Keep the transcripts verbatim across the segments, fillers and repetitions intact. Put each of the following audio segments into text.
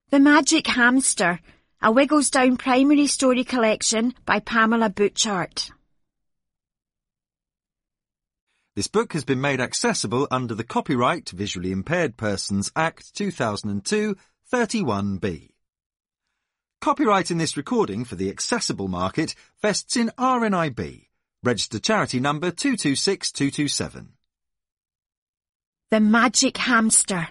The Magic Hamster, a Wigglesdown primary story collection by Pamela Butchart. This book has been made accessible under the Copyright Visually Impaired Persons Act two thousand two, thirty-one B. Copyright in this recording for the accessible market vests in R N I B, registered charity number two two six two two seven. The Magic Hamster.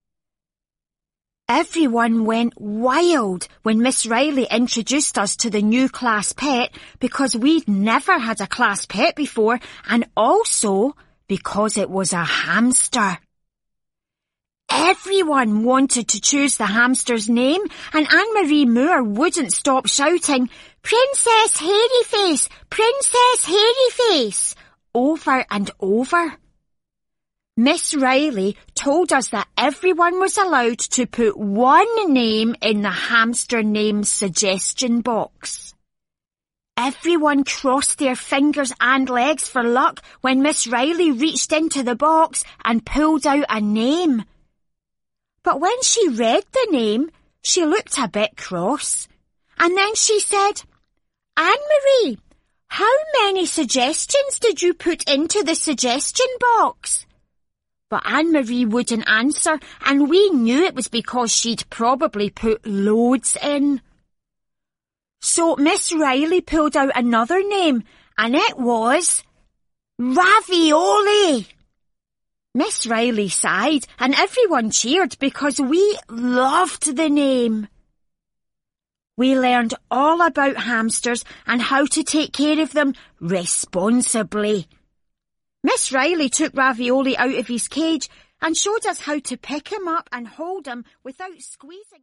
Everyone went wild when Miss Riley introduced us to the new class pet because we'd never had a class pet before and also because it was a hamster. Everyone wanted to choose the hamster's name and Anne-Marie Moore wouldn't stop shouting, "Princess Hairyface! Princess Hairyface!" over and over. Miss Riley told us that everyone was allowed to put one name in the hamster name suggestion box. Everyone crossed their fingers and legs for luck when Miss Riley reached into the box and pulled out a name. But when she read the name, she looked a bit cross. And then she said, "Anne-Marie, how many suggestions did you put into the suggestion box?" But Anne-Marie wouldn't answer, and we knew it was because she'd probably put loads in. So Miss Riley pulled out another name, and it was Ravioli. Miss Riley sighed, and everyone cheered because we loved the name. We learned all about hamsters and how to take care of them responsibly. Miss Riley took Ravioli out of his cage and showed us how to pick him up and hold him without squeezing.